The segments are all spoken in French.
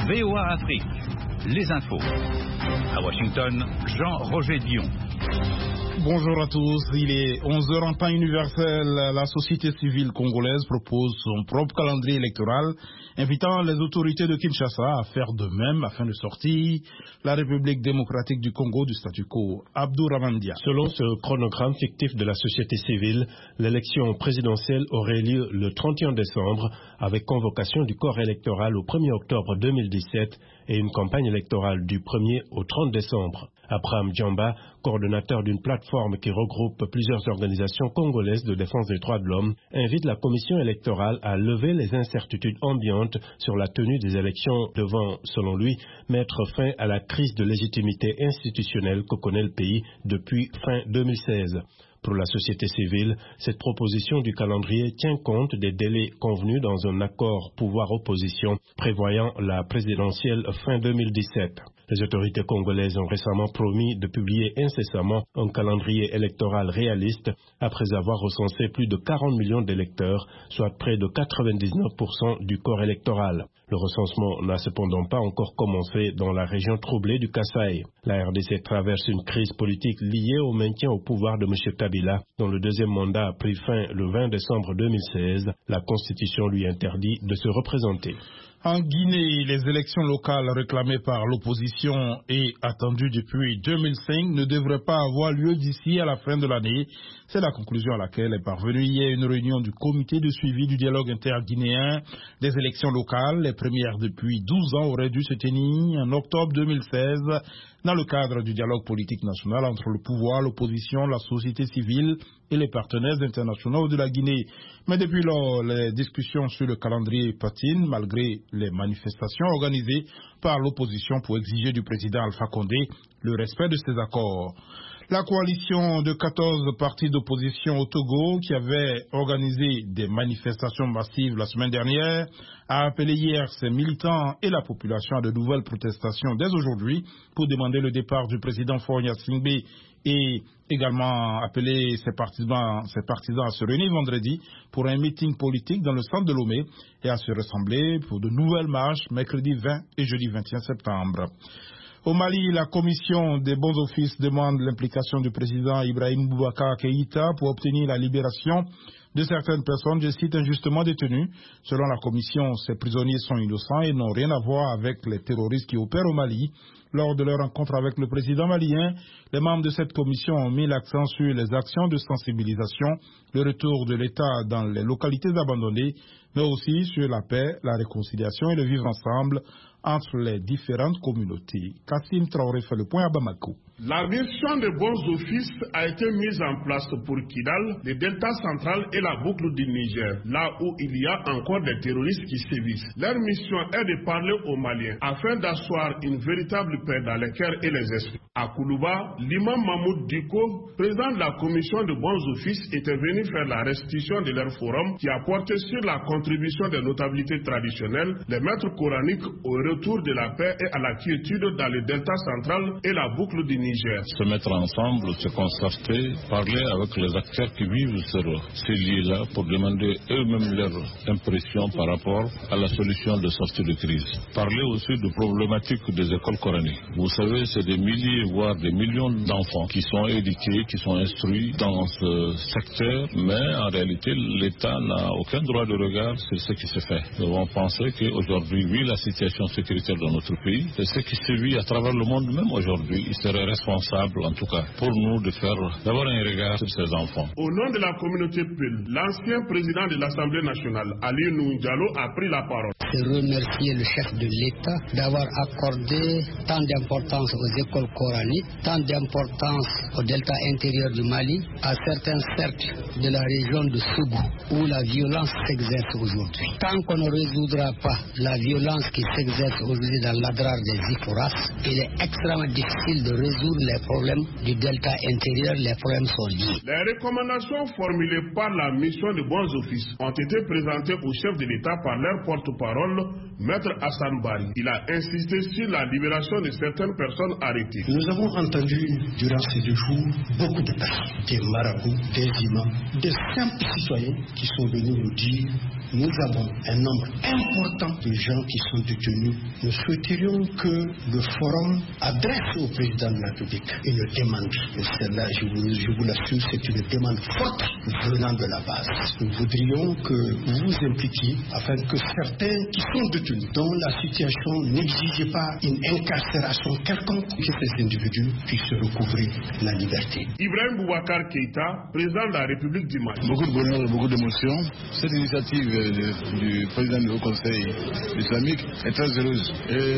VOA Afrique, les infos. À Washington, Jean-Roger Dion. Bonjour à tous, il est 11h en temps universel. La société civile congolaise propose son propre calendrier électoral, invitant les autorités de Kinshasa à faire de même afin de sortir la République démocratique du Congo du statu quo. Abdourahmane Dia. Selon ce chronogramme fictif de la société civile, l'élection présidentielle aurait lieu le 31 décembre avec convocation du corps électoral au 1er octobre 2017 et une campagne électorale du 1er au 30 décembre. Abraham Djamba, coordonnateur d'une plateforme qui regroupe plusieurs organisations congolaises de défense des droits de l'homme, invite la commission électorale à lever les incertitudes ambiantes sur la tenue des élections devant, selon lui, mettre fin à la crise de légitimité institutionnelle que connaît le pays depuis fin 2016. Pour la société civile, cette proposition du calendrier tient compte des délais convenus dans un accord pouvoir-opposition prévoyant la présidentielle fin 2017. Les autorités congolaises ont récemment promis de publier incessamment un calendrier électoral réaliste après avoir recensé plus de 40 millions d'électeurs, soit près de 99% du corps électoral. Le recensement n'a cependant pas encore commencé dans la région troublée du Kasaï. La RDC traverse une crise politique liée au maintien au pouvoir de M. Kabila, dont le deuxième mandat a pris fin le 20 décembre 2016. La Constitution lui interdit de se représenter. En Guinée, les élections locales réclamées par l'opposition et attendues depuis 2005 ne devraient pas avoir lieu d'ici à la fin de l'année. C'est la conclusion à laquelle est parvenue hier une réunion du comité de suivi du dialogue interguinéen des élections locales. Les premières depuis 12 ans auraient dû se tenir en octobre 2016 dans le cadre du dialogue politique national entre le pouvoir, l'opposition, la société civile et les partenaires internationaux de la Guinée. Mais depuis lors, les discussions sur le calendrier patinent malgré les manifestations organisées par l'opposition pour exiger du président Alpha Condé le respect de ces accords. La coalition de 14 partis d'opposition au Togo, qui avait organisé des manifestations massives la semaine dernière, a appelé hier ses militants et la population à de nouvelles protestations dès aujourd'hui pour demander le départ du président Faure Gnassingbé et également appeler ses partisans à se réunir vendredi pour un meeting politique dans le centre de Lomé et à se rassembler pour de nouvelles marches mercredi 20 et jeudi 21 septembre. Au Mali, la commission des bons offices demande l'implication du président Ibrahim Boubacar Keïta pour obtenir la libération de certaines personnes, je cite, injustement détenues. Selon la commission, ces prisonniers sont innocents et n'ont rien à voir avec les terroristes qui opèrent au Mali. Lors de leur rencontre avec le président malien, les membres de cette commission ont mis l'accent sur les actions de sensibilisation, le retour de l'État dans les localités abandonnées, mais aussi sur la paix, la réconciliation et le vivre ensemble entre les différentes communautés. Kassim Traoré fait le point à Bamako. La mission de bons offices a été mise en place pour Kidal, le delta central et la boucle du Niger, là où il y a encore des terroristes qui sévissent. Leur mission est de parler aux Maliens afin d'asseoir une véritable paix dans les cœurs et les esprits. À Koulouba, l'imam Mahmoud Diko, président de la commission de bons offices, était venu faire la restitution de leur forum qui a porté sur la contribution des notabilités traditionnelles, les maîtres coraniques au retour de la paix et à la quiétude dans le delta central et la boucle du Niger. Se mettre ensemble, se concerter, parler avec les acteurs qui vivent sur ces lieux-là pour demander eux-mêmes leur impression par rapport à la solution de sortie de crise. Parler aussi de problématiques des écoles coraniques. Vous savez, c'est des milliers, voire des millions d'enfants qui sont éduqués, qui sont instruits dans ce secteur, mais en réalité, l'État n'a aucun droit de regard sur ce qui se fait. Nous devons penser qu'aujourd'hui, vu la situation sécuritaire dans notre pays, et ce qui se vit à travers le monde même aujourd'hui, il serait responsable, en tout cas, pour nous d'avoir un regard sur ces enfants. Au nom de la communauté Peul, l'ancien président de l'Assemblée nationale, Ali Diallo, a pris la parole. Je remercie le chef de l'État d'avoir accordé tant d'importance aux écoles coraniques, tant d'importance au delta intérieur du Mali, à certains cercles de la région de Sougou, où la violence s'exerce aujourd'hui. Tant qu'on ne résoudra pas la violence qui s'exerce aujourd'hui dans l'adrar des Iforas, il est extrêmement difficile de résoudre les problèmes du delta intérieur. Les problèmes sont liés. Les recommandations formulées par la mission de bons offices ont été présentées au chef de l'État par leur porte-parole, Maître Hassan Bari. Il a insisté sur la libération de certaines personnes arrêtées. Nous avons entendu durant ces 2 jours beaucoup de personnes, des marabouts, des imams, des simples citoyens qui sont venus nous dire nous avons un nombre important de gens qui sont détenus. Nous souhaiterions que le forum adresse au président de la République une demande. Et celle-là, je vous l'assure, c'est une demande forte venant de la base. Nous voudrions que vous vous impliquiez afin que certains qui sont détenus, dont la situation n'exige pas une incarcération quelconque, que ces individus puissent recouvrer la liberté. Ibrahim Boubacar Keïta, président de la République du Mali. Beaucoup de bonheur et beaucoup d'émotion. Cette initiative du président du Haut Conseil islamique est très heureuse.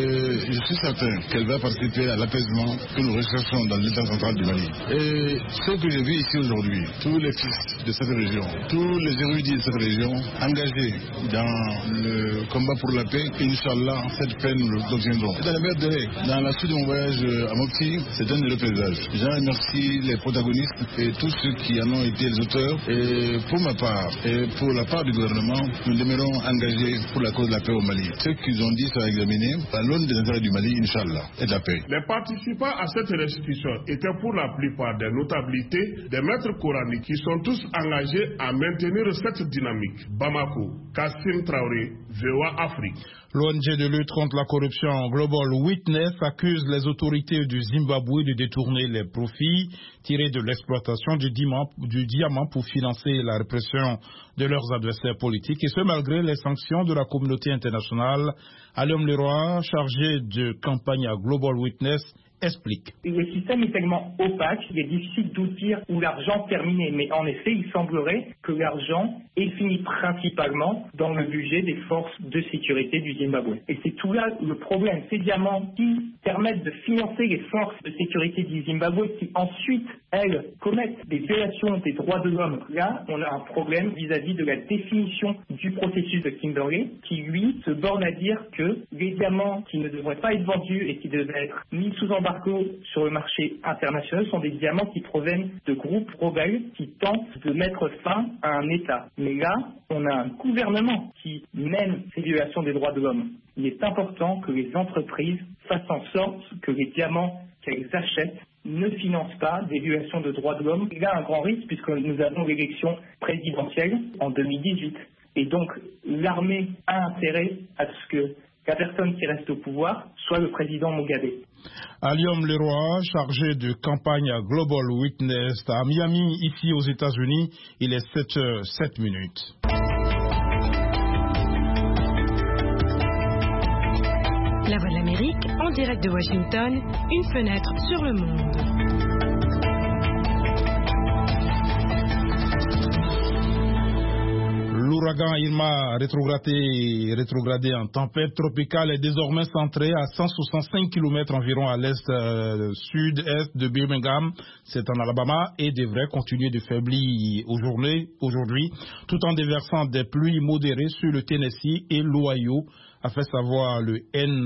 Et je suis certain qu'elle va participer à l'apaisement que nous recherchons dans l'État central du Mali. Et ce que je vis ici aujourd'hui, tous les fils de cette région, tous les érudits de cette région, engagés dans le combat pour la paix, Inch'Allah, cette paix nous l'obtiendrons. Dans les meilleurs délais, dans la suite de mon voyage à Mopti, c'est un de leurs présages. Je remercie les protagonistes et tous ceux qui en ont été les auteurs. Et pour ma part, et pour la part du gouvernement, nous demeurons engagés pour la cause de la paix au Mali. Ce qu'ils ont dit sera examiné à l'aune des intérêts du Mali, Inch'Allah, et de la paix. Les participants à cette restitution étaient pour la plupart des notabilités, des maîtres coraniques qui sont tous engagés à maintenir cette dynamique. Bamako, Kassim Traoré, VOA Afrique. L'ONG de lutte contre la corruption Global Witness accuse les autorités du Zimbabwe de détourner les profits tirés de l'exploitation du diamant pour financer la répression de leurs adversaires politiques, et ce malgré les sanctions de la communauté internationale. Aliom Leroy, chargé de campagne à Global Witness, explique. Le système est tellement opaque, il est difficile de dire où l'argent terminé. Mais en effet, il semblerait que l'argent ait fini principalement dans le budget des forces de sécurité du Zimbabwe. Et c'est tout là le problème. Ces diamants qui permettent de financer les forces de sécurité du Zimbabwe qui ensuite, elles, commettent des violations des droits de l'homme. Là, on a un problème vis-à-vis de la définition du processus de Kimberley qui, lui, se borne à dire que les diamants qui ne devraient pas être vendus et qui devraient être mis sous embargo sur le marché international sont des diamants qui proviennent de groupes rebelles qui tentent de mettre fin à un État. Mais là, on a un gouvernement qui mène ces violations des droits de l'homme. Il est important que les entreprises fassent en sorte que les diamants qu'elles achètent ne financent pas des violations de droits de l'homme. Il y a un grand risque puisque nous avons l'élection présidentielle en 2018. Et donc, l'armée a intérêt à ce que la personne qui reste au pouvoir soit le président Mugabe. Aliom Leroy, chargé de campagne à Global Witness à Miami, ici aux États-Unis, il est 7h07. La Voix de l'Amérique, en direct de Washington, une fenêtre sur le monde. L'ouragan Irma, rétrogradé en tempête tropicale, est désormais centré à 165 km environ à l'est-sud-est de Birmingham, c'est en Alabama, et devrait continuer de faiblir aujourd'hui, tout en déversant des pluies modérées sur le Tennessee et l'Ohio, a fait savoir le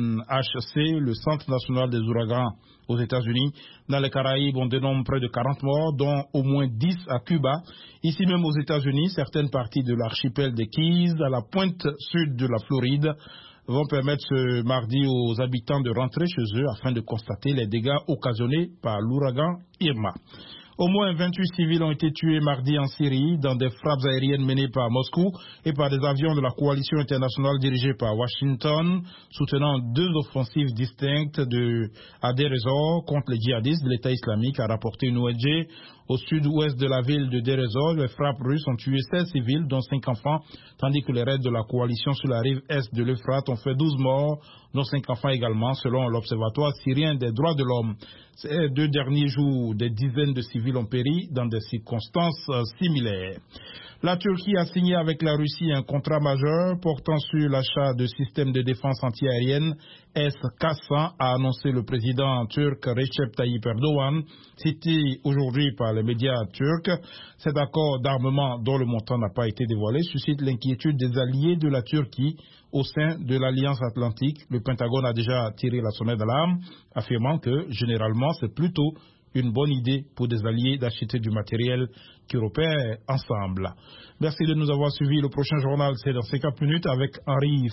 NHC, le Centre national des ouragans aux États-Unis. Dans les Caraïbes, on dénombre près de 40 morts, dont au moins 10 à Cuba. Ici même aux États-Unis, certaines parties de l'archipel des Keys, à la pointe sud de la Floride, vont permettre ce mardi aux habitants de rentrer chez eux afin de constater les dégâts occasionnés par l'ouragan Irma. Au moins 28 civils ont été tués mardi en Syrie dans des frappes aériennes menées par Moscou et par des avions de la coalition internationale dirigée par Washington, soutenant deux offensives distinctes à Deir ez-Zor contre les djihadistes de l'État islamique, a rapporté une ONG. Au sud-ouest de la ville de Deir ez-Zor, les frappes russes ont tué 16 civils, dont 5 enfants, tandis que les raids de la coalition sur la rive est de l'Euphrate ont fait 12 morts, dont 5 enfants également, selon l'Observatoire syrien des droits de l'homme. Ces 2 derniers jours, des dizaines de civils ont péri dans des circonstances similaires. La Turquie a signé avec la Russie un contrat majeur portant sur l'achat de systèmes de défense antiaérienne S-400, a annoncé le président turc Recep Tayyip Erdogan, cité aujourd'hui par les médias turcs. Cet accord d'armement, dont le montant n'a pas été dévoilé, suscite l'inquiétude des alliés de la Turquie au sein de l'Alliance Atlantique. Le Pentagone a déjà tiré la sonnette d'alarme, affirmant que généralement c'est plutôt une bonne idée pour des alliés d'acheter du matériel qui opère ensemble. Merci de nous avoir suivis. Le prochain journal, c'est dans 50 minutes avec Henri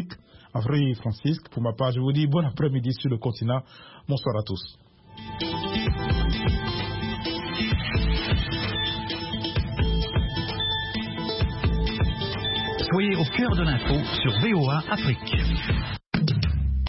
Francisque. Pour ma part, je vous dis bon après-midi sur le continent. Bonsoir à tous. Soyez Restez au cœur de l'info sur VOA Afrique.